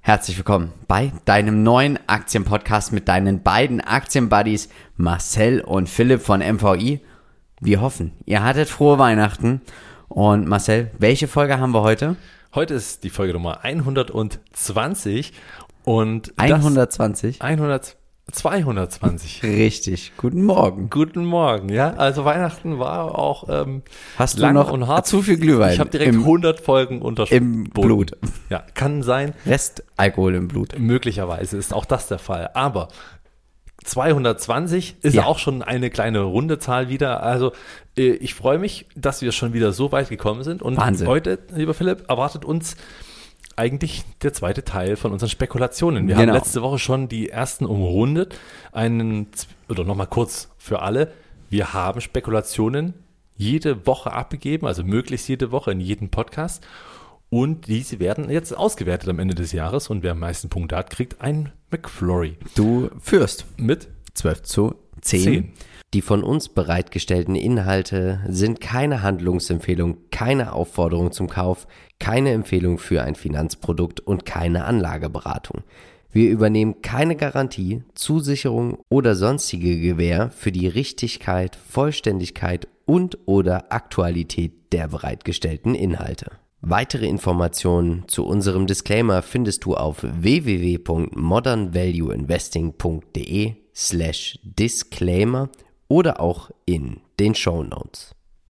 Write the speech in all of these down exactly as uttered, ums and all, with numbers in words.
Herzlich willkommen bei deinem neuen Aktienpodcast mit deinen beiden Aktienbuddies Marcel und Philipp von M V I. Wir hoffen, ihr hattet frohe Weihnachten. Und Marcel, welche Folge haben wir heute? Heute ist die Folge Nummer hundertzwanzig und hundertzwanzig? hundert, zweihundertzwanzig. Richtig. Guten Morgen. Guten Morgen, ja. Also Weihnachten war auch ähm, Hast lang du noch und hart. Zu viel Glühwein? Ich habe direkt im, hundert Folgen unterschrieben. Im Blut. Ja, kann sein. Restalkohol im Blut. Möglicherweise ist auch das der Fall. Aber zweihundertzwanzig ist Ja. auch schon eine kleine runde Zahl wieder. Also äh, ich freue mich, dass wir schon wieder so weit gekommen sind. Und Wahnsinn. heute, lieber Philipp, erwartet uns eigentlich der zweite Teil von unseren Spekulationen. Wir Genau. haben letzte Woche schon die ersten umrundet. Einen, oder nochmal kurz für alle. Wir haben Spekulationen jede Woche abgegeben, also möglichst jede Woche in jedem Podcast. Und diese werden jetzt ausgewertet am Ende des Jahres. Und wer am meisten Punkte hat, kriegt ein McFlurry. Du führst. Mit zwölf zu zehn. zehn. Die von uns bereitgestellten Inhalte sind keine Handlungsempfehlung, keine Aufforderung zum Kauf, keine Empfehlung für ein Finanzprodukt und keine Anlageberatung. Wir übernehmen keine Garantie, Zusicherung oder sonstige Gewähr für die Richtigkeit, Vollständigkeit und/oder Aktualität der bereitgestellten Inhalte. Weitere Informationen zu unserem Disclaimer findest du auf w w w punkt modern value investing punkt d e slash disclaimer oder auch in den Shownotes.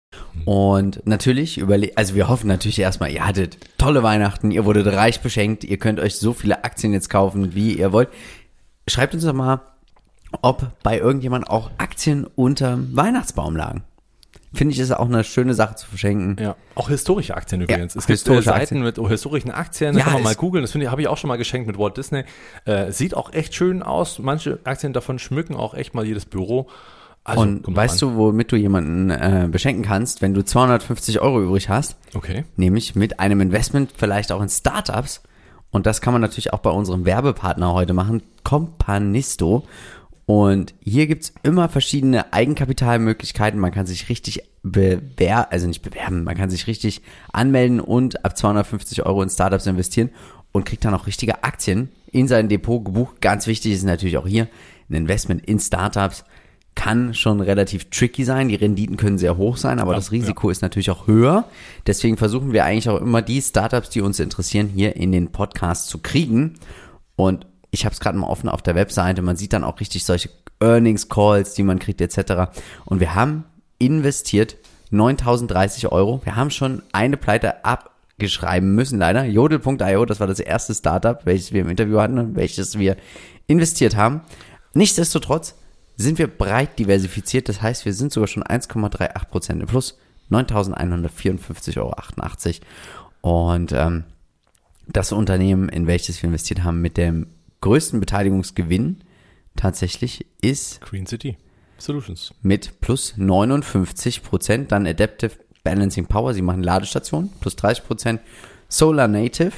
Und natürlich überle- also wir hoffen natürlich erstmal, ihr hattet tolle Weihnachten, ihr wurdet reich beschenkt, ihr könnt euch so viele Aktien jetzt kaufen, wie ihr wollt. Schreibt uns doch mal, ob bei irgendjemand auch Aktien unterm Weihnachtsbaum lagen. Finde ich, ist auch eine schöne Sache zu verschenken. Ja, auch historische Aktien übrigens. Ja, es gibt historische äh, Seiten Aktien. mit historischen Aktien, das Ja, kann man mal es- googeln. Das finde ich, habe ich auch schon mal geschenkt mit Walt Disney. Äh, sieht auch echt schön aus. Manche Aktien davon schmücken auch echt mal jedes Büro. Also, Und kommt weißt drauf du, womit du jemanden äh, beschenken kannst, wenn du zweihundertfünfzig Euro übrig hast? an. Okay. Nämlich mit einem Investment vielleicht auch in Startups. Und das kann man natürlich auch bei unserem Werbepartner heute machen, Companisto. Und hier gibt's immer verschiedene Eigenkapitalmöglichkeiten. Man kann sich richtig bewerben, also nicht bewerben, man kann sich richtig anmelden und ab zweihundertfünfzig Euro in Startups investieren und kriegt dann auch richtige Aktien in sein Depot gebucht. Ganz wichtig ist natürlich auch hier, ein Investment in Startups kann schon relativ tricky sein. Die Renditen können sehr hoch sein, aber Ja, das Risiko ist natürlich auch höher. Deswegen versuchen wir eigentlich auch immer die Startups, die uns interessieren, hier in den Podcast zu kriegen. Und ich habe es gerade mal offen auf der Webseite. Man sieht dann auch richtig solche Earnings Calls, die man kriegt et cetera. Und wir haben investiert neuntausenddreißig Euro. Wir haben schon eine Pleite abgeschreiben müssen, leider. Jodel punkt i o, das war das erste Startup, welches wir im Interview hatten und welches wir investiert haben. Nichtsdestotrotz sind wir breit diversifiziert. Das heißt, wir sind sogar schon eins Komma achtunddreißig Prozent im Plus. neuntausendeinhundertvierundfünfzig Euro achtundachtzig. Und ähm, das Unternehmen, in welches wir investiert haben, mit dem größten Beteiligungsgewinn tatsächlich ist Green City Solutions. mit plus neunundfünfzig Prozent. Dann Adaptive Balancing Power, sie machen Ladestationen, plus dreißig Prozent. Solar Native,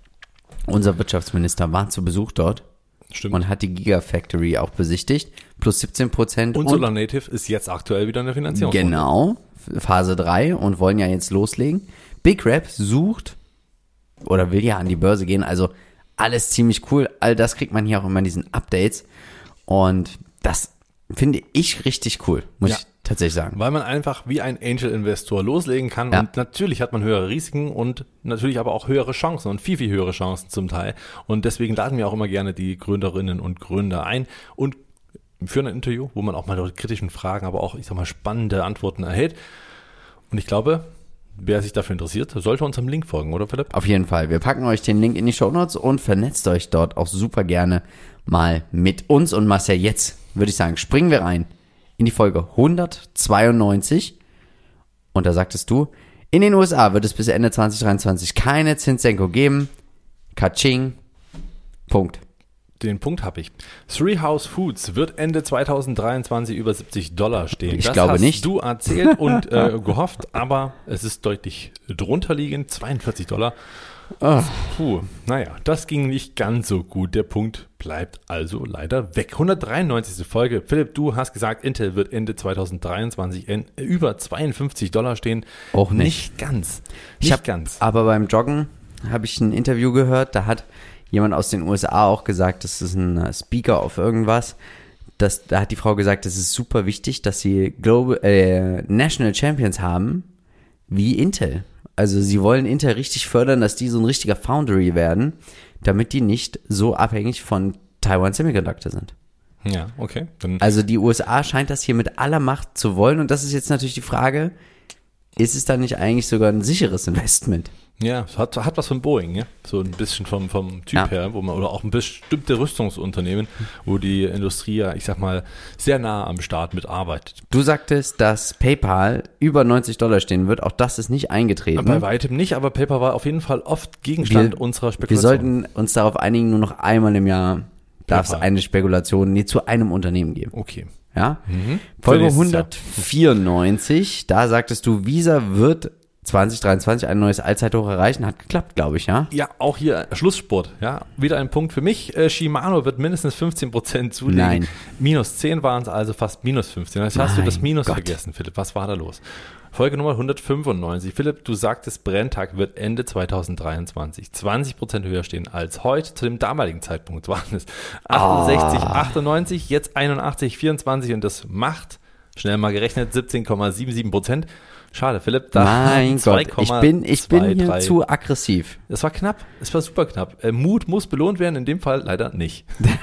unser Wirtschaftsminister war zu Besuch dort Stimmt. und hat die Gigafactory auch besichtigt, plus siebzehn Prozent. Und Solar Native ist jetzt aktuell wieder in der Finanzierung. Genau, Phase drei und wollen ja jetzt loslegen. Big Rap sucht oder will ja an die Börse gehen, also alles ziemlich cool. All das kriegt man hier auch immer in diesen Updates und das finde ich richtig cool, muss Ja. ich tatsächlich sagen. Weil man einfach wie ein Angel-Investor loslegen kann. Ja. Und natürlich hat man höhere Risiken und natürlich aber auch höhere Chancen und viel, viel höhere Chancen zum Teil. Und deswegen laden wir auch immer gerne die Gründerinnen und Gründer ein und führen ein Interview, wo man auch mal kritischen Fragen, aber auch, ich sag mal, spannende Antworten erhält. Und ich glaube, wer sich dafür interessiert, sollte unserem Link folgen, oder Philipp? Auf jeden Fall. Wir packen euch den Link in die Shownotes und vernetzt euch dort auch super gerne mal mit uns. Und Marcel, jetzt würde ich sagen, springen wir rein in die Folge hundertzweiundneunzig. Und da sagtest du, in den U S A wird es bis Ende zwanzig dreiundzwanzig keine Zinssenkung geben. Katsching. Punkt. Den Punkt habe ich. Three House Foods wird Ende zweitausenddreiundzwanzig über siebzig Dollar stehen. Ich das glaube hast nicht. du erzählt und äh, gehofft, aber es ist deutlich drunter liegend, zweiundvierzig Dollar. Oh. Puh, naja, das ging nicht ganz so gut. Der Punkt bleibt also leider weg. hundertdreiundneunzigste Folge. Philipp, du hast gesagt, Intel wird Ende zweitausenddreiundzwanzig in über zweiundfünfzig Dollar stehen. Auch nicht. Nicht ganz. Ich Nicht hab, ganz. Aber beim Joggen habe ich ein Interview gehört, da hat jemand aus den U S A auch gesagt, das ist ein äh, Speaker auf irgendwas. Das, da hat die Frau gesagt, es ist super wichtig, dass sie Global, äh, National Champions haben, wie Intel. Also sie wollen Intel richtig fördern, dass die so ein richtiger Foundry werden, damit die nicht so abhängig von Taiwan Semiconductor sind. Ja, okay. Dann Also die U S A scheint das hier mit aller Macht zu wollen und das ist jetzt natürlich die Frage, ist es dann nicht eigentlich sogar ein sicheres Investment? ja, es hat, hat was von Boeing, ja. So ein bisschen vom, vom Typ Ja. her, wo man, oder auch ein bestimmte Rüstungsunternehmen, wo die Industrie ja, ich sag mal, sehr nah am Staat mitarbeitet. Du sagtest, dass PayPal über neunzig Dollar stehen wird, auch das ist nicht eingetreten. Bei weitem nicht, aber PayPal war auf jeden Fall oft Gegenstand Wir- unserer Wir Spekulation. sollten uns darauf einigen, nur noch einmal im Jahr darf es PayPal. eine Spekulation nie zu einem Unternehmen geben. Okay. Ja? Mhm. Folge Für nächstes hundertvierundneunzig, da sagtest du, Visa wird zwanzig dreiundzwanzig ein neues Allzeithoch erreichen. Hat geklappt, glaube ich, ja? Ja, auch hier Schlussspurt. Ja, wieder ein Punkt für mich. Äh, Shimano wird mindestens fünfzehn Prozent zulegen. Nein. Minus zehn waren es, also fast minus fünfzehn. Jetzt hast du Mein das Minus Gott. vergessen, Philipp. Was war da los? Folge Nummer hundertfünfundneunzig. Philipp, du sagtest, Brenntag wird Ende zweitausenddreiundzwanzig zwanzig Prozent höher stehen als heute. Zu dem damaligen Zeitpunkt waren es achtundsechzig, achtundneunzig, jetzt einundachtzig, vierundzwanzig und das macht, schnell mal gerechnet, siebzehn Komma siebenundsiebzig Prozent. Schade, Philipp. Da Mein Gott, ich bin, ich bin hier drei. zu aggressiv. Es war knapp, es war super knapp. Äh, Mut muss belohnt werden, in dem Fall leider nicht.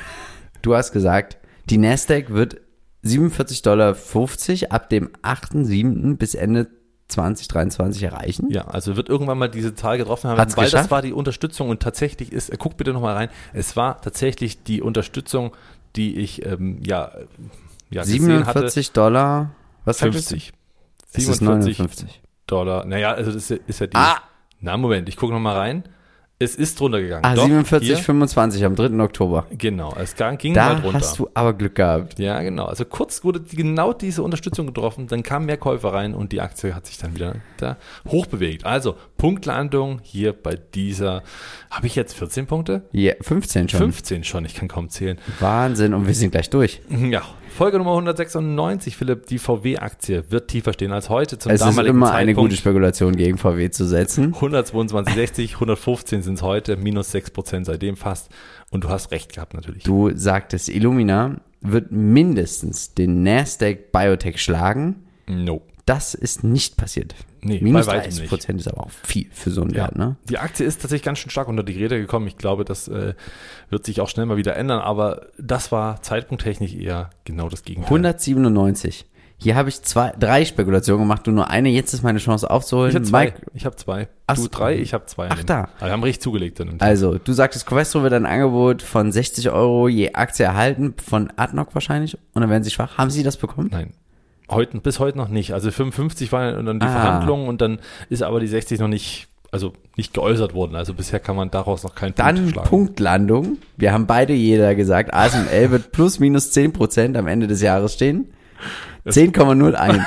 Du hast gesagt, die Nasdaq wird siebenundvierzig Komma fünfzig Dollar ab dem achten siebten bis Ende zwanzig dreiundzwanzig erreichen. Ja, also wird irgendwann mal diese Zahl getroffen haben, Hat's weil geschafft? das war die Unterstützung und tatsächlich ist, äh, guck bitte nochmal rein, es war tatsächlich die Unterstützung, die ich ähm, ja, äh, ja gesehen hatte. siebenundvierzig Dollar, was sagtest du? fünfzig. Es ist siebenundvierzig neunundfünfzig. Dollar. Naja, also das ist ja, ist ja die. Ah! Na, Moment, ich gucke nochmal rein. Es ist drunter gegangen. Ah, Doch, siebenundvierzig Komma hier, fünfundzwanzig am dritten Oktober. genau, es ging, ging Da mal drunter. hast du aber Glück gehabt. Ja, genau. Also kurz wurde die, genau diese Unterstützung getroffen, dann kamen mehr Käufer rein und die Aktie hat sich dann wieder da hochbewegt. Also Punktlandung hier bei dieser, habe ich jetzt vierzehn Punkte? Ja, fünfzehn schon. fünfzehn schon, ich kann kaum zählen. Wahnsinn, und wir sind gleich durch. Ja, Folge Nummer hundertsechsundneunzig, Philipp, die V W-Aktie wird tiefer stehen als heute zum Es ist damaligen immer eine Zeitpunkt. gute Spekulation, gegen V W zu setzen. hundertzweiundzwanzig Komma sechzig, hundertfünfzehn sind es heute, minus sechs Prozent seitdem fast. Und du hast recht gehabt natürlich. Du sagtest, Illumina wird mindestens den Nasdaq Biotech schlagen. No. Das ist nicht passiert. Nee, Minus bei weitem dreißig nicht. Prozent ist aber auch viel für so einen Ja. Wert, ne? Die Aktie ist tatsächlich ganz schön stark unter die Räder gekommen. Ich glaube, das äh, wird sich auch schnell mal wieder ändern, aber das war zeitpunkttechnisch eher genau das Gegenteil. hundertsiebenundneunzig. Hier habe ich zwei, drei Spekulationen gemacht, du nur eine. Jetzt ist meine Chance aufzuholen. Ich habe zwei. Mike, Ich habe zwei. Ach Du so. drei, ich habe zwei. Ach, da. Aber wir haben richtig zugelegt dann. also, du sagtest, Covestro wird ein Angebot von sechzig Euro je Aktie erhalten, von Adnoc wahrscheinlich, und dann werden sie schwach. Haben sie das bekommen? Nein. Heute, bis heute noch nicht. Also fünfundfünfzig waren dann die Ah. Verhandlungen und dann ist aber die sechzig noch nicht, also nicht geäußert worden. Also bisher kann man daraus noch keinen Dann Punkt schlagen. Punktlandung. Wir haben beide jeder gesagt, A S M L wird plus minus zehn Prozent am Ende des Jahres stehen. zehn Komma null eins.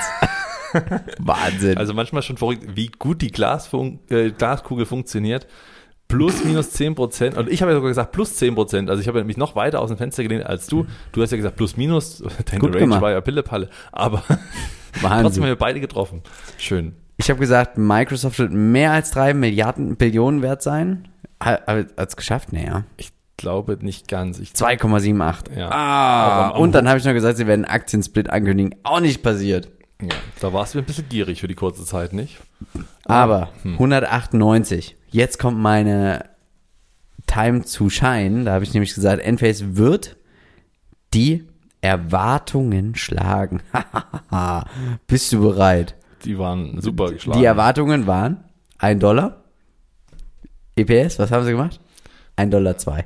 Wahnsinn. Also manchmal schon verrückt, wie gut die Glasfun äh, Glaskugel funktioniert. Plus, minus zehn Prozent. Und ich habe ja sogar gesagt plus zehn Prozent. Also ich habe ja mich noch weiter aus dem Fenster gelehnt als du. Du hast ja gesagt plus, minus. Deine Gut Range gemacht. war ja Pille-Palle. Aber trotzdem Wahnsinn. haben wir beide getroffen. Schön. Ich habe gesagt, Microsoft wird mehr als drei Milliarden Billionen wert sein. Hat es geschafft? Naja. Ich glaube nicht ganz. Ich zwei Komma achtzehn. Ja. Ah, Aber am und dann habe ich noch gesagt, sie werden einen Aktiensplit ankündigen. Auch nicht passiert. Ja, da warst du ein bisschen gierig für die kurze Zeit, nicht? Aber hundertachtundneunzig. Jetzt kommt meine Time to Shine. Da habe ich nämlich gesagt, Enphase wird die Erwartungen schlagen. Bist du bereit? Die waren super geschlagen. Die Erwartungen waren ein Dollar. E P S, was haben sie gemacht? ein Dollar zwei.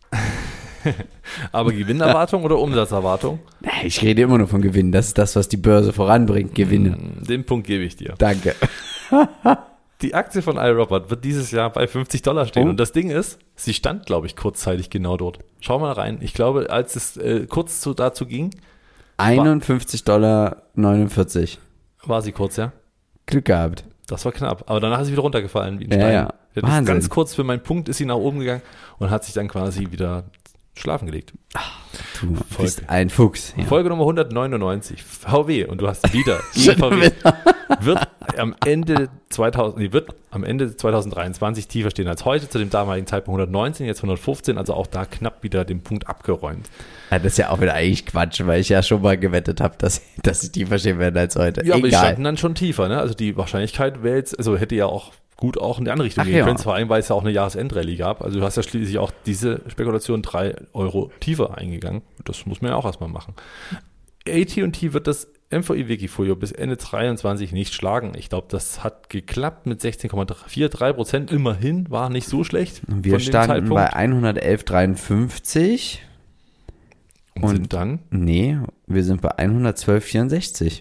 Aber Gewinnerwartung oder Umsatzerwartung? Ich rede immer nur von Gewinn. Das ist das, was die Börse voranbringt. Gewinne. Den Punkt gebe ich dir. Danke. Die Aktie von iRobot wird dieses Jahr bei fünfzig Dollar stehen. Oh. Und das Ding ist, sie stand, glaube ich, kurzzeitig genau dort. Schau mal rein. Ich glaube, als es äh, kurz zu, dazu ging, einundfünfzig Dollar neunundvierzig. war sie kurz, ja? Glück gehabt. Das war knapp. Aber danach ist sie wieder runtergefallen wie ein Ja, Stein. ja. Die hat Wahnsinn. Ganz kurz für meinen Punkt ist sie nach oben gegangen und hat sich dann quasi wieder schlafen gelegt. Du bist ein Fuchs. Ja. Folge Nummer hundertneunundneunzig. V W. Und du hast wieder Schon V W. wieder. Wird am Ende zweitausend, nee, wird am Ende zwanzig dreiundzwanzig tiefer stehen als heute, zu dem damaligen Zeitpunkt hundertneunzehn, jetzt hundertfünfzehn, also auch da knapp wieder den Punkt abgeräumt. Ja, das ist ja auch wieder eigentlich Quatsch, weil ich ja schon mal gewettet habe, dass, dass sie tiefer stehen werden als heute. Ja, aber die Egal. standen dann schon tiefer, ne? Also die Wahrscheinlichkeit wäre jetzt, also hätte ja auch gut auch in die andere Richtung Ach gehen ja. können, vor allem, weil es ja auch eine Jahresendrallye gab. Also du hast ja schließlich auch diese Spekulation drei Euro tiefer eingegangen. Das muss man ja auch erstmal machen. A T und T wird das M V I-Wikifolio bis Ende dreiundzwanzig nicht schlagen. Ich glaube, das hat geklappt mit sechzehn Komma vierunddreißig Prozent. Immerhin, war nicht so schlecht. Wir von dem standen Zeitpunkt. bei hundertelf Komma dreiundfünfzig. und, und- sind dann, Nee, wir sind bei hundertzwölf Komma vierundsechzig.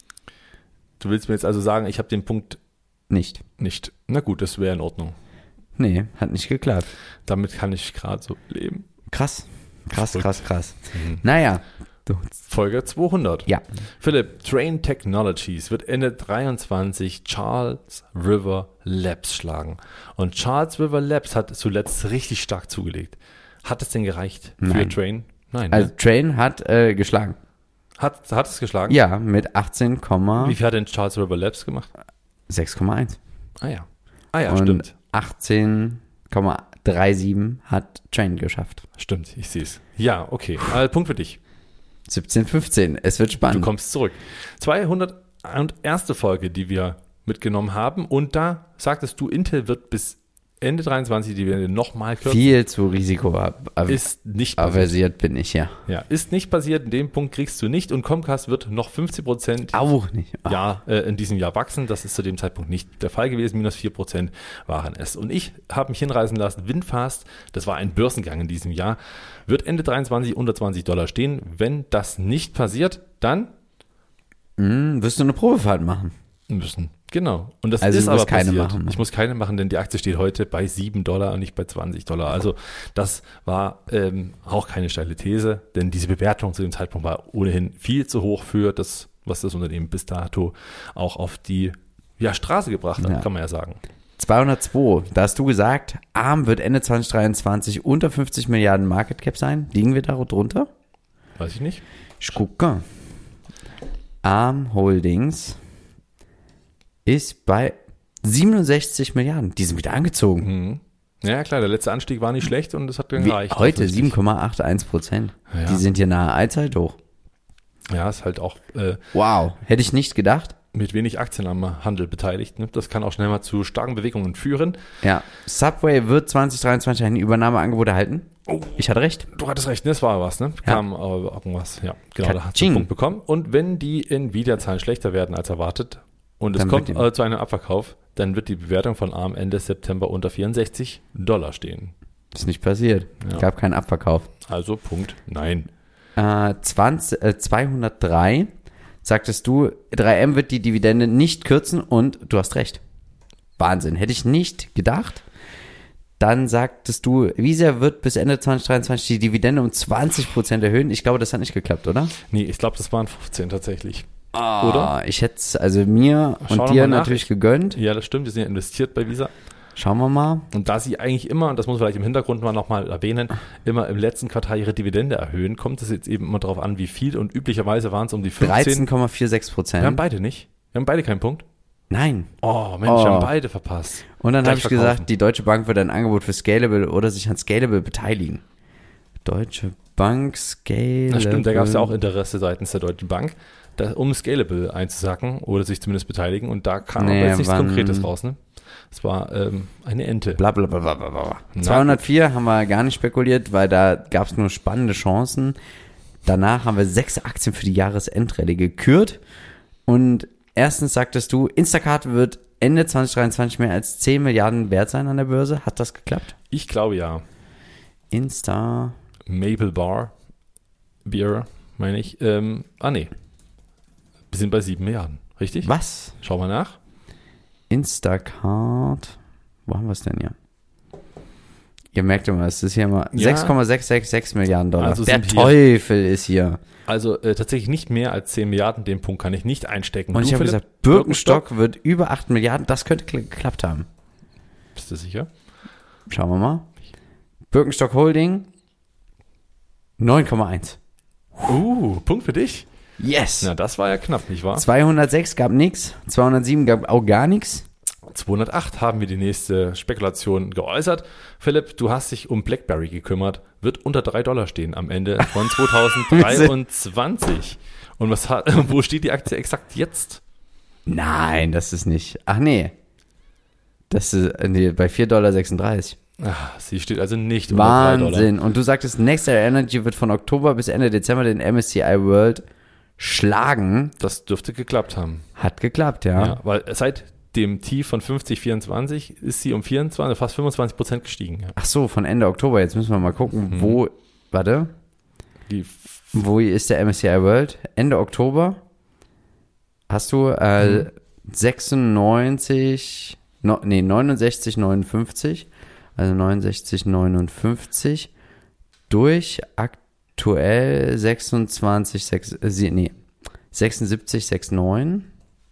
du willst mir jetzt also sagen, ich habe den Punkt Nicht. nicht. Na gut, das wäre in Ordnung. Nee, hat nicht geklappt. Damit kann ich gerade so leben. Krass. Krass, Verrückt. krass, krass. Mhm. Naja. Du, Folge zweihundert. ja. Philipp, Train Technologies wird Ende dreiundzwanzig Charles River Labs schlagen. Und Charles River Labs hat zuletzt richtig stark zugelegt. Hat es denn gereicht für Nein. Train? Nein. Also ne? Train hat äh, geschlagen. Hat, hat es geschlagen? Ja, mit achtzehn Wie viel hat denn Charles River Labs gemacht? sechs Komma eins. Ah ja. Ah ja, Und stimmt. achtzehn Komma siebenunddreißig hat Train geschafft. Stimmt, ich sehe es. Ja, okay. Also, Punkt für dich. siebzehn fünfzehn. Es wird Du spannend. kommst zurück. zweihunderteins. Folge, die wir mitgenommen haben. Und da sagtest du, Intel wird bis Ende dreiundzwanzig die Dividende nochmal kürzen. Viel zu risikoaversiert Ist nicht passiert. bin ich, ja. Ja, ist nicht passiert. In dem Punkt kriegst du nicht. Und Comcast wird noch fünfzehn Prozent Auch nicht. Ah. ja, äh, in diesem Jahr wachsen. Das ist zu dem Zeitpunkt nicht der Fall gewesen. Minus vier Prozent waren es. Und ich habe mich hinreißen lassen. Winfast, das war ein Börsengang in diesem Jahr, wird Ende dreiundzwanzig unter zwanzig Dollar stehen. Wenn das nicht passiert, dann Hm, wirst du eine Probefahrt machen? müssen. Genau. Und das Also ist du aber musst keine passiert. machen. Ich muss keine machen, denn die Aktie steht heute bei sieben Dollar und nicht bei zwanzig Dollar. Also das war ähm, auch keine steile These, denn diese Bewertung zu dem Zeitpunkt war ohnehin viel zu hoch für das, was das Unternehmen bis dato auch auf die ja, Straße gebracht hat, Ja. kann man ja sagen. zweihundertzwei, da hast du gesagt, ARM wird Ende zwanzig dreiundzwanzig unter fünfzig Milliarden Market Cap sein. Liegen wir da drunter? Weiß ich nicht. Ich gucke. ARM Holdings ist bei siebenundsechzig Milliarden. Die sind wieder angezogen. Mhm. Ja, klar, der letzte Anstieg war nicht schlecht und es hat dann Wie, gereicht. heute offensichtlich. sieben Komma einundachtzig Prozent. Ja. Die sind hier nahe Allzeit hoch. Ja, ist halt auch äh, Wow, hätte ich nicht gedacht. mit wenig Aktien am Handel beteiligt. Ne? Das kann auch schnell mal zu starken Bewegungen führen. Ja, Subway wird zwanzig dreiundzwanzig ein Übernahmeangebot erhalten. Oh. Ich hatte recht. Du hattest recht, das war was, ne? Ja. Kam aber irgendwas, ja. Genau, da hast du Katsching. einen Punkt bekommen. Und wenn die Nvidia-Zahlen schlechter werden als erwartet und es Dann kommt wird die- äh, zu einem Abverkauf, dann wird die Bewertung von ARM Ende September unter vierundsechzig Dollar stehen. Ist nicht passiert. Ja. Gab keinen Abverkauf. Also Punkt, nein. Äh, zwanzig, äh, zweihundertdrei sagtest du, drei M wird die Dividende nicht kürzen und du hast recht. Wahnsinn. Hätte ich nicht gedacht. Dann sagtest du, Visa wird bis Ende zwanzig dreiundzwanzig die Dividende um zwanzig Prozent erhöhen. Ich glaube, das hat nicht geklappt, oder? Nee, ich glaube, das waren fünfzehn tatsächlich. Ah, Oder? Ich hätte es also mir Schau und noch dir mal nach. natürlich gegönnt. Ja, das stimmt, die sind ja investiert bei Visa. Schauen wir mal. Und da sie eigentlich immer, und das muss man vielleicht im Hintergrund mal nochmal erwähnen, immer im letzten Quartal ihre Dividende erhöhen, kommt es jetzt eben immer darauf an, wie viel. Und üblicherweise waren es um die dreizehn fünfzehn. Komma sechsundvierzig Wir haben Prozent. beide nicht. Wir haben beide keinen Punkt. Nein. Oh, Mensch, Oh. wir haben beide verpasst. Und dann Gleich habe ich verkaufen. gesagt, die Deutsche Bank wird ein Angebot für Scalable oder sich an Scalable beteiligen. Deutsche Bank, Scalable. Das stimmt, da gab es ja auch Interesse seitens der Deutschen Bank, da, um Scalable einzusacken oder sich zumindest beteiligen. Und da kam Nee, aber jetzt nichts wann- Konkretes raus. Ne? Es war ähm, eine Ente. Bla bla bla bla bla bla. Na zweihundertvier haben wir gar nicht spekuliert, weil da gab es nur spannende Chancen. Danach haben wir sechs Aktien für die Jahresendrallye gekürt. Und erstens sagtest du, Instacart wird Ende zwanzig dreiundzwanzig mehr als zehn Milliarden wert sein an der Börse. Hat das geklappt? Ich glaube ja. Insta. Maple Bar Beer, meine ich. Ähm, ah, nee. Wir sind bei sieben Milliarden, richtig? Was? Schau mal nach. Instacart. Wo haben wir es denn hier? Ihr merkt immer, es ist hier immer Ja. sechs Komma sechs sechs sechs Milliarden Dollar. Also der sind hier- Teufel ist hier. Also äh, tatsächlich nicht mehr als zehn Milliarden, den Punkt kann ich nicht einstecken. Und Du, ich habe Philipp? gesagt, Birkenstock wird über acht Milliarden. Das könnte kl- geklappt haben. Bist du sicher? Schauen wir mal. Birkenstock Holding neun Komma eins. Uh, Punkt für dich. Yes. Na, das war ja knapp, nicht wahr? zweihundertsechs gab nix, zweihundertsieben gab auch gar nichts. zweihundertacht haben wir die nächste Spekulation geäußert. Philipp, du hast dich um BlackBerry gekümmert. Wird unter drei Dollar stehen am Ende von zweitausenddreiundzwanzig. Und was hat, wo steht die Aktie exakt jetzt? Nein, das ist nicht. Ach nee. Das ist nee, bei vier Komma sechsunddreißig Dollar. Ach, sie steht also nicht unter drei Dollar. Wahnsinn. Und du sagtest, Nextera Energy wird von Oktober bis Ende Dezember den M S C I World schlagen. Das dürfte geklappt haben. Hat geklappt, ja. Ja, weil seit dem Tief von fünfzig Komma vierundzwanzig ist sie um vierundzwanzig, fast fünfundzwanzig Prozent gestiegen. Ja. Ach so, von Ende Oktober. Jetzt müssen wir mal gucken, Mhm. wo, warte, Die wo ist der M S C I World? Ende Oktober hast du äh, Mhm. sechsundneunzig, no, nee, neunundsechzig Komma neunundfünfzig, also neunundsechzig Komma neunundfünfzig durch aktuell sechsundzwanzig, sechs, äh, sie- nee, sechsundsiebzig Komma neunundsechzig.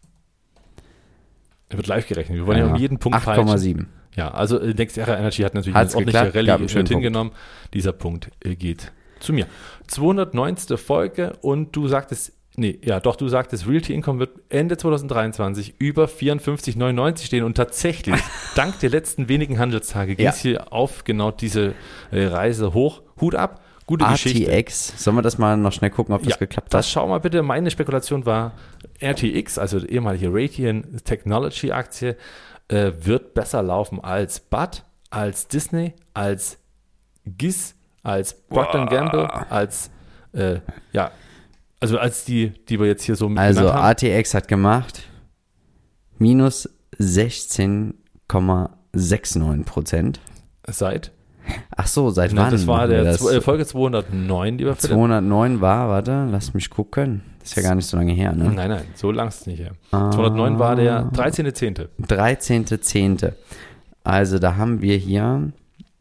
wird live gerechnet. Wir wollen ja, um jeden Punkt acht Komma sieben. Ja, also äh, Nextera Energy hat natürlich Hat's eine ordentliche geklappt, gab einen Rallye schönen mit hingenommen. Dieser Punkt äh, geht zu mir. zweihundertneunte Folge und du sagtest, nee, ja doch, du sagtest, Realty Income wird Ende zweitausenddreiundzwanzig über vierundfünfzig Komma neunundneunzig stehen und tatsächlich, dank der letzten wenigen Handelstage, ging es Ja. hier auf genau diese äh, Reise hoch. Hut ab, gute R Geschichte. T X, sollen wir das mal noch schnell gucken, ob das Ja, geklappt das hat? schau mal bitte. Meine Spekulation war, R T X, also die ehemalige Raytheon Technology Aktie, äh, wird besser laufen als B A T, als Disney, als G I S, als Procter and Gamble, als, äh, ja, also als die, die wir jetzt hier so mit Also genannt haben. R T X hat gemacht minus sechzehn Komma neunundsechzig Prozent. Seit, Ach so, seit ne, wann? das war machen wir der das? zw- äh, Folge zweihundertneun, lieber Philipp. zweihundertneun war, warte, lass mich gucken. Das ist ja gar nicht so lange her, ne? Nein, nein, so lang ist es nicht her. zweihundertneun war der dreizehnte zehnte dreizehnter zehnter Also da haben wir hier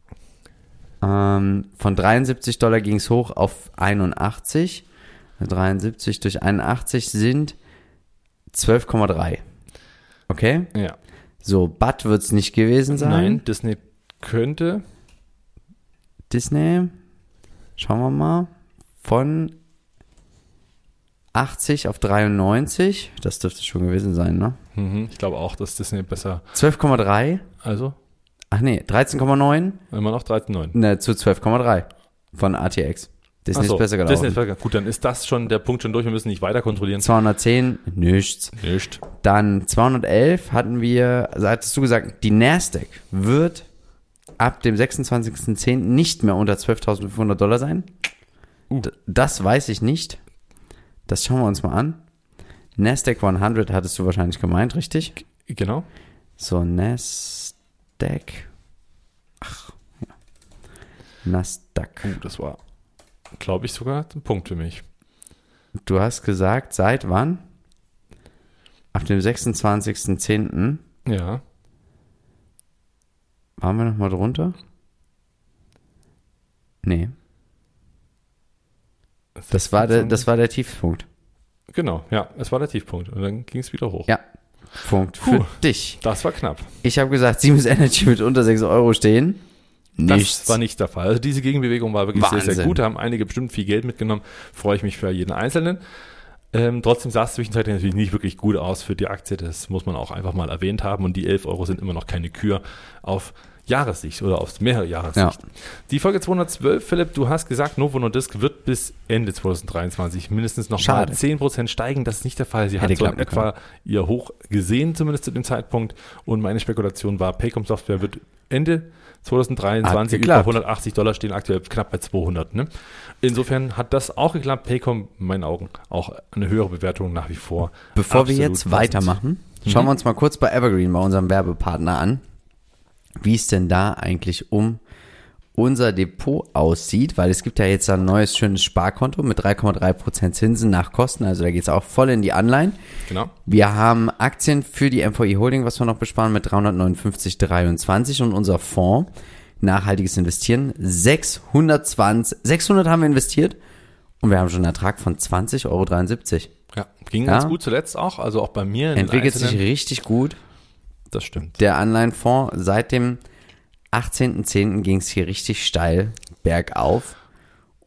ähm, von dreiundsiebzig Dollar ging es hoch auf einundachtzig. dreiundsiebzig durch einundachtzig sind zwölf Komma drei. Okay? Ja. So, B A T wird es nicht gewesen sein. Nein, Disney könnte, Disney, schauen wir mal, von achtzig auf dreiundneunzig, das dürfte schon gewesen sein, ne? mhm, ich glaube auch, dass Disney besser, zwölf Komma drei, also ach nee, dreizehn Komma neun, immer noch dreizehn Komma neun. ne, zu zwölf Komma drei von R T X. Disney Ach so, ist besser gelaufen. Disney ist besser. Gut, dann ist das schon der Punkt schon durch. Wir müssen nicht weiter kontrollieren. zweihundertzehn, nichts. Nicht. Dann zweihundertelf hatten wir, also hattest du gesagt, die Nasdaq wird ab dem sechsundzwanzigsten zehnten nicht mehr unter zwölftausendfünfhundert Dollar sein. Uh. D- Das weiß ich nicht. Das schauen wir uns mal an. Nasdaq hundert hattest du wahrscheinlich gemeint, richtig? Genau. So, Nasdaq. Ach, ja. Nasdaq. Uh, das war, glaube ich, sogar ein Punkt für mich. Du hast gesagt, seit wann? Ab dem sechsundzwanzigsten zehnten Ja. Waren wir nochmal drunter? Nee. Das war der, das war der Tiefpunkt. Genau, ja, es war der Tiefpunkt. Und dann ging es wieder hoch. Ja. Punkt für Puh. dich. Das war knapp. Ich habe gesagt, Siemens Energy wird unter sechs Euro stehen. Nichts. Das war nicht der Fall. Also diese Gegenbewegung war wirklich sehr, sehr Wahnsinn. gut. Da haben einige bestimmt viel Geld mitgenommen. Freue ich mich für jeden Einzelnen. Ähm, trotzdem sah es zwischenzeitlich natürlich nicht wirklich gut aus für die Aktie. Das muss man auch einfach mal erwähnt haben. Und die elf Euro sind immer noch keine Kür auf Jahressicht oder auf mehrere Jahressicht. Ja. Die Folge zweihundertzwölf, Philipp, du hast gesagt, Novo Nordisk wird bis Ende zweitausenddreiundzwanzig mindestens noch Schade. mal zehn Prozent steigen. Das ist nicht der Fall. Sie Hätte hat so in klappen etwa ihr Hoch gesehen, zumindest zu dem Zeitpunkt. Und meine Spekulation war, Paycom Software wird Ende zweitausenddreiundzwanzig Hat über geklappt. hundertachtzig Dollar stehen, aktuell knapp bei zweihundert. Ne? Insofern hat das auch geklappt. Paycom, in meinen Augen, auch eine höhere Bewertung nach wie vor. Bevor wir Absolut jetzt passend. weitermachen, schauen Mhm. wir uns mal kurz bei Evergreen, bei unserem Werbepartner an, wie es denn da eigentlich um unser Depot aussieht, weil es gibt ja jetzt ein neues schönes Sparkonto mit drei Komma drei Prozent Zinsen nach Kosten, also da geht es auch voll in die Anleihen. Genau. Wir haben Aktien für die M V I Holding, was wir noch besparen, mit dreihundertneunundfünfzig Komma dreiundzwanzig und unser Fonds, nachhaltiges Investieren, sechshundertzwanzig, sechshundert haben wir investiert und wir haben schon einen Ertrag von zwanzig Euro dreiundsiebzig. Ja, ging Ja. ganz gut zuletzt auch, also auch bei mir. in den Entwickelt sich einzelnen- richtig gut. Das stimmt. Der Anleihenfonds, seit dem achtzehnten zehnten ging es hier richtig steil bergauf.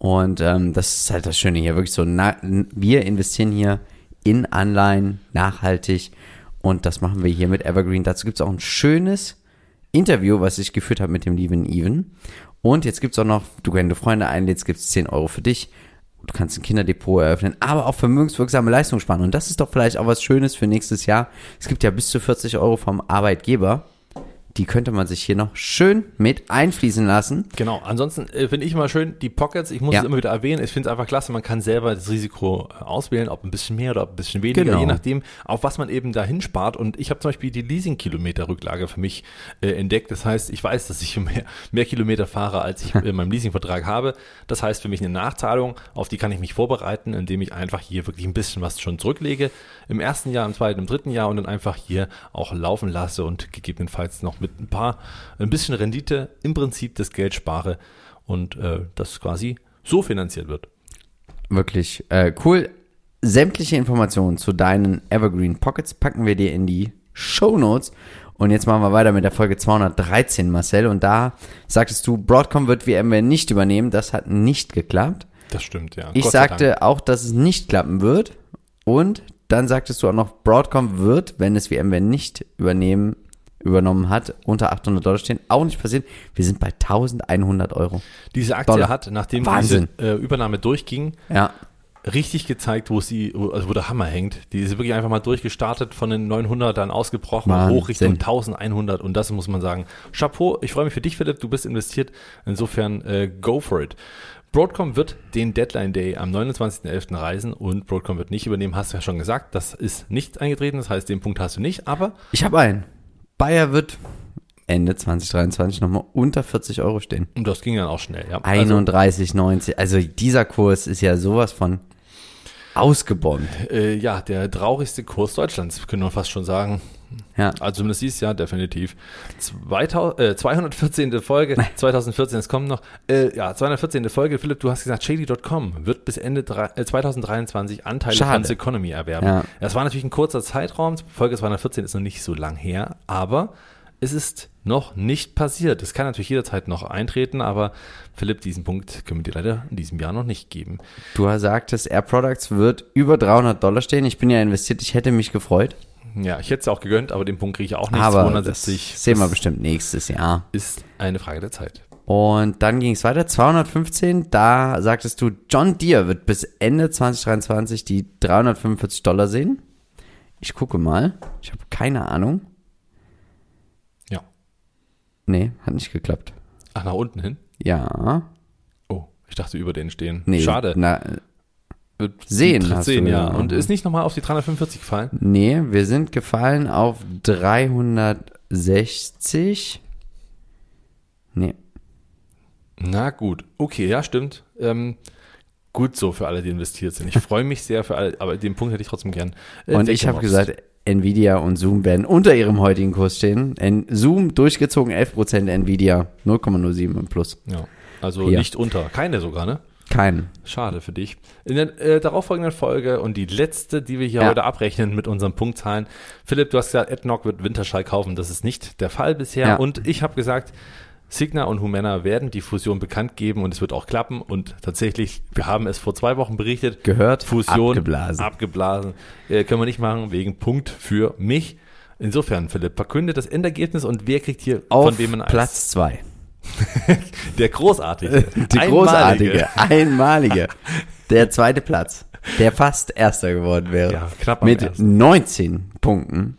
Und ähm, das ist halt das Schöne hier, wirklich so, na, wir investieren hier in Anleihen, nachhaltig und das machen wir hier mit Evergreen. Dazu gibt es auch ein schönes Interview, was ich geführt habe mit dem lieben Even. Und jetzt gibt es auch noch, du, wenn du Freunde einlädst, gibt es zehn Euro für dich. Du kannst ein Kinderdepot eröffnen, aber auch vermögenswirksame Leistung sparen. Und das ist doch vielleicht auch was Schönes für nächstes Jahr. Es gibt ja bis zu vierzig Euro vom Arbeitgeber. Die könnte man sich hier noch schön mit einfließen lassen. Genau, ansonsten äh, finde ich immer schön, die Pockets, ich muss Ja. es immer wieder erwähnen, ich finde es einfach klasse, man kann selber das Risiko äh, auswählen, ob ein bisschen mehr oder ob ein bisschen weniger, Genau. je nachdem, auf was man eben dahin spart. Und ich habe zum Beispiel die Leasing-Kilometer-Rücklage für mich äh, entdeckt. Das heißt, ich weiß, dass ich mehr, mehr Kilometer fahre, als ich in meinem Leasingvertrag habe. Das heißt für mich eine Nachzahlung, auf die kann ich mich vorbereiten, indem ich einfach hier wirklich ein bisschen was schon zurücklege. Im ersten Jahr, im zweiten, im dritten Jahr und dann einfach hier auch laufen lasse und gegebenenfalls noch mit ein paar, ein bisschen Rendite im Prinzip das Geld spare und äh, das quasi so finanziert wird. Wirklich äh, cool. Sämtliche Informationen zu deinen Evergreen Pockets packen wir dir in die Shownotes. Und jetzt machen wir weiter mit der Folge zweihundertdreizehn, Marcel. Und da sagtest du, Broadcom wird VMware nicht übernehmen. Das hat nicht geklappt. Das stimmt, ja. Ich Gott sei Dank. sagte auch, dass es nicht klappen wird. Und dann sagtest du auch noch, Broadcom wird, wenn es VMware nicht übernehmen, übernommen hat, unter achthundert Dollar stehen. Auch nicht passiert. Wir sind bei eintausendeinhundert Euro. Diese Aktie Dollar. hat, nachdem Wahnsinn. diese äh, Übernahme durchging, Ja. richtig gezeigt, wo sie, wo- also wo der Hammer hängt. Die ist wirklich einfach mal durchgestartet, von den neunhundert dann ausgebrochen, Wahnsinn. hoch Richtung eintausendeinhundert und das muss man sagen. Chapeau, ich freue mich für dich, Philipp, du bist investiert. Insofern äh, go for it. Broadcom wird den Deadline Day am neunundzwanzigsten elften reisen und Broadcom wird nicht übernehmen, hast du ja schon gesagt. Das ist nicht eingetreten, das heißt, den Punkt hast du nicht, aber Ich habe einen. Bayer wird Ende zwanzig dreiundzwanzig nochmal unter vierzig Euro stehen. das ging dann auch schnell. Ja. Also, einunddreißig neunzig. Also dieser Kurs ist ja sowas von ausgebombt. äh, ja, der traurigste Kurs Deutschlands, können wir fast schon sagen. Ja. Also zumindest dieses Jahr definitiv. zweitausend, äh, zweihundertvierzehnte Folge, zweitausendvierzehn, es kommt noch. Äh, ja, zweihundertvierzehnte Folge, Philipp, du hast gesagt, Shady Punkt com wird bis Ende drei, äh, zweitausenddreiundzwanzig Anteile Schade. von Seconomy erwerben. Ja. Das war natürlich ein kurzer Zeitraum, Folge zweihundertvierzehn ist noch nicht so lang her, aber es ist noch nicht passiert. Es kann natürlich jederzeit noch eintreten, aber Philipp, diesen Punkt können wir dir leider in diesem Jahr noch nicht geben. Du sagtest, Air Products wird über dreihundert Dollar stehen. Ich bin ja investiert, ich hätte mich gefreut. Ja, ich hätte es auch gegönnt, aber den Punkt kriege ich auch nicht. Aber zweihundertsiebzig das sehen wir das bestimmt nächstes Jahr. ist eine Frage der Zeit. Und dann ging es weiter, zweihundertfünfzehn, da sagtest du, John Deere wird bis Ende zwanzig dreiundzwanzig die dreihundertfünfundvierzig Dollar sehen. Ich gucke mal, ich habe keine Ahnung. Ja. Nee, hat nicht geklappt. Ach, nach unten hin? Ja, Oh, ich dachte über den stehen. nee. Schade. Na, Wird sehen die- hast sehen, du ja. ja. Und ist nicht nochmal auf die dreihundertfünfundvierzig gefallen? nee, wir sind gefallen auf dreihundertsechzig. Nee, Na gut. Okay, ja, stimmt. Ähm, gut so für alle, die investiert sind. Ich freue mich sehr für alle, aber den Punkt hätte ich trotzdem gern. äh, und ich habe weggemobst. gesagt, Nvidia und Zoom werden unter ihrem heutigen Kurs stehen. En- Zoom durchgezogen elf Prozent, Nvidia null Komma null sieben im Plus. Ja, also Hier. nicht unter. Keine sogar, ne? Kein. Schade für dich. In der äh, darauffolgenden Folge und die letzte, die wir hier Ja. heute abrechnen mit unseren Punktzahlen. Philipp, du hast gesagt, AdNoc wird Winterschall kaufen. Das ist nicht der Fall bisher. Ja. Und ich habe gesagt, Signa und Humana werden die Fusion bekannt geben und es wird auch klappen. Und tatsächlich, wir haben es vor zwei Wochen berichtet. Gehört, Fusion, abgeblasen. abgeblasen. Äh, können wir nicht machen, wegen Punkt für mich. Insofern, Philipp, verkünde das Endergebnis und wer kriegt hier Auf von wem ein Eis? Platz zwei. Der großartige. Die einmalige. großartige, einmalige. Der zweite Platz, der fast erster geworden wäre. Ja, knapp am mit ersten. neunzehn Punkten.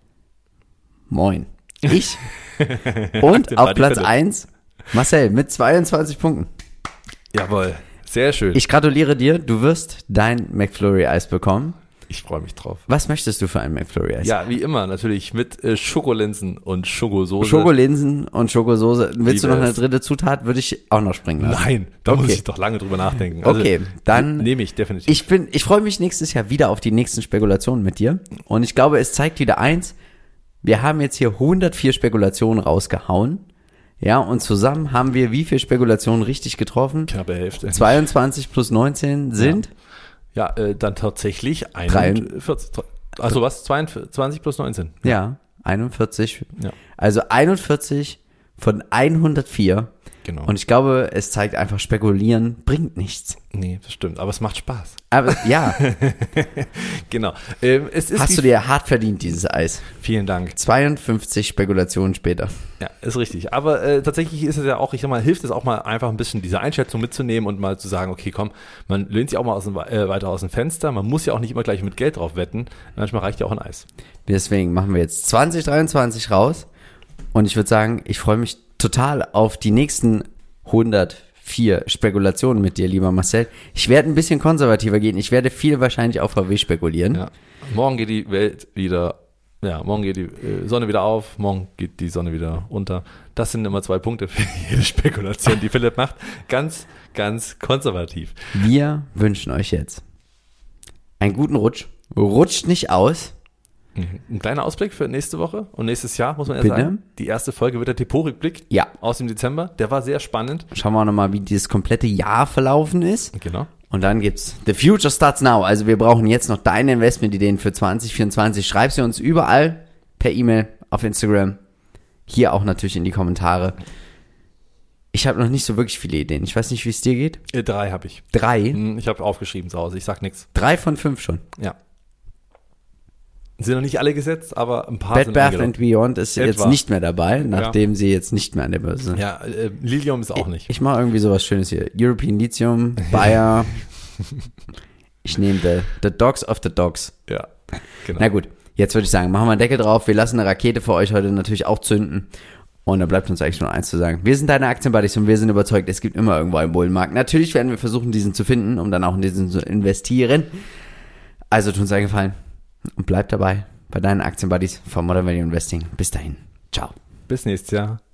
Moin. Ich. Und Das auf war die Platz Philipp. eins Marcel mit zweiundzwanzig Punkten. Jawohl, sehr schön. Ich gratuliere dir, du wirst dein McFlurry-Eis bekommen. Ich freue mich drauf. Was möchtest du für ein McFlurry-Eis? Ja, wie immer, natürlich mit äh, Schokolinsen und Schokosoße. Schokolinsen und Schokosoße. Willst Liebe du noch eine es. dritte Zutat? Würde ich auch noch springen lassen. Nein, da muss Okay. ich doch lange drüber nachdenken. Okay, dann- Nehme ich definitiv. Ich bin, ich freue mich nächstes Jahr wieder auf die nächsten Spekulationen mit dir. Und ich glaube, es zeigt wieder eins. Wir haben jetzt hier hundertvier Spekulationen rausgehauen. Ja, und zusammen haben wir wie viele Spekulationen richtig getroffen? Knappe Hälfte. zweiundzwanzig plus neunzehn sind? Ja, äh, dann tatsächlich einundvierzig. Also was? zweiundzwanzig plus neunzehn. Ja, einundvierzig. Ja. Also einundvierzig von hundertvier Genau. Und ich glaube, es zeigt einfach, spekulieren bringt nichts. Nee, das stimmt, aber es macht Spaß. Aber ja, Genau. Ähm, es ist hast wie- du dir hart verdient, dieses Eis. Vielen Dank. zweiundfünfzig Spekulationen später. Ja, ist richtig. Aber äh, tatsächlich ist es ja auch, ich sag mal, hilft es auch mal einfach ein bisschen diese Einschätzung mitzunehmen und mal zu sagen, okay, komm, man lehnt sich auch mal aus dem, äh, weiter aus dem Fenster. Man muss ja auch nicht immer gleich mit Geld drauf wetten. Manchmal reicht ja auch ein Eis. Deswegen machen wir jetzt zwanzig dreiundzwanzig raus. Und ich würde sagen, ich freue mich total auf die nächsten hundertvier Spekulationen mit dir, lieber Marcel. Ich werde ein bisschen konservativer gehen. Ich werde viel wahrscheinlich auf V W spekulieren. Ja. Morgen geht die Welt wieder, ja, morgen geht die äh, Sonne wieder auf, morgen geht die Sonne wieder unter. Das sind immer zwei Punkte für jede Spekulation, die Philipp macht. Ganz, ganz konservativ. Wir wünschen euch jetzt einen guten Rutsch. Rutscht nicht aus. Ein kleiner Ausblick für nächste Woche und nächstes Jahr, muss man ja Bitte? sagen. Die erste Folge wird der Depot-Rückblick Ja. aus dem Dezember. Der war sehr spannend. Schauen wir nochmal, wie dieses komplette Jahr verlaufen ist. Genau. Und dann gibt's The Future Starts Now. Also wir brauchen jetzt noch deine Investmentideen für zwanzig vierundzwanzig. Schreib sie uns überall per E-Mail, auf Instagram. Hier auch natürlich in die Kommentare. Ich habe noch nicht so wirklich viele Ideen. Ich weiß nicht, wie es dir geht. Äh, drei habe ich. Drei? Hm, Ich habe aufgeschrieben zu Hause. Ich sag nichts. Drei von fünf schon. Ja. Sind noch nicht alle gesetzt, aber ein paar Bed sind Bath angelockt. and Beyond ist jetzt Etwa. nicht mehr dabei, nachdem sie jetzt nicht mehr an der Börse sind. Ja, äh, Lilium ist auch nicht. Ich mache irgendwie sowas Schönes hier. European Lithium, Bayer. Ich nehme the, the Dogs of the Dogs. Ja, genau. Na gut, jetzt würde ich sagen, machen wir einen Deckel drauf. Wir lassen eine Rakete für euch heute natürlich auch zünden. Und da bleibt uns eigentlich nur eins zu sagen. Wir sind deine Aktienbuddies und wir sind überzeugt, es gibt immer irgendwo einen Bullenmarkt. Natürlich werden wir versuchen, diesen zu finden, um dann auch in diesen zu investieren. Also tut uns einen Gefallen und bleibt dabei bei deinen Aktienbuddies von Modern Value Investing. Bis dahin. Ciao. Bis nächstes Jahr.